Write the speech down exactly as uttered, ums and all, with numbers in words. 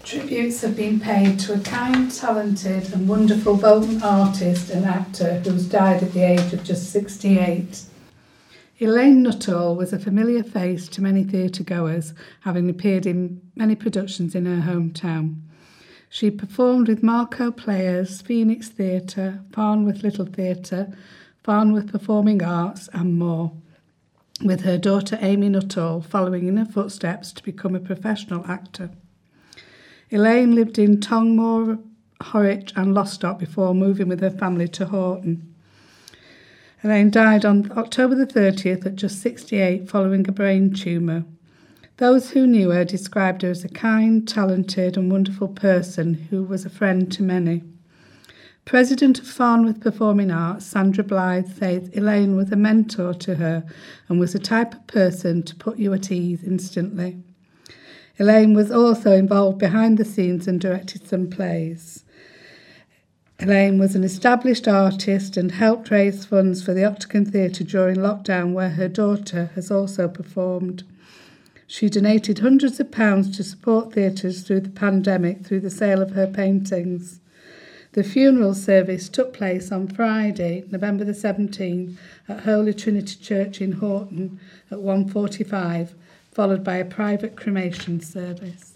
Tributes have been paid to a kind, talented and wonderful Bolton artist and actor who has died at the age of just sixty-eight. Elaine Nuttall was a familiar face to many theatre goers, having appeared in many productions in her hometown. She performed with Marco Players, Phoenix Theatre, Farnworth Little Theatre, Farnworth Performing Arts and more, with her daughter Amy Nuttall following in her footsteps to become a professional actor. Elaine lived in Tongmore, Horwich and Lostock before moving with her family to Horton. Elaine died on October the thirtieth at just sixty-eight following a brain tumour. Those who knew her described her as a kind, talented and wonderful person who was a friend to many. President of Farnworth Performing Arts, Sandra Blythe, says Elaine was a mentor to her and was the type of person to put you at ease instantly. Elaine was also involved behind the scenes and directed some plays. Elaine was an established artist and helped raise funds for the Octagon Theatre during lockdown, where her daughter has also performed. She donated hundreds of pounds to support theatres through the pandemic through the sale of her paintings. The funeral service took place on Friday, November the seventeenth, at Holy Trinity Church in Horton at one forty-five, followed by a private cremation service.